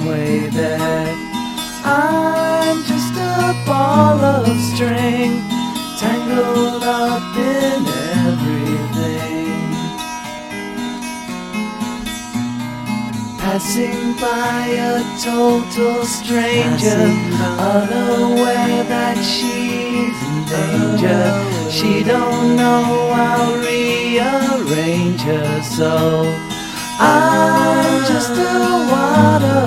way there. I'm just a ball of string, tangled up in everything. Passing by a total stranger, unaware that she's in danger. She don't know I'll rearrange her, so I'm just a water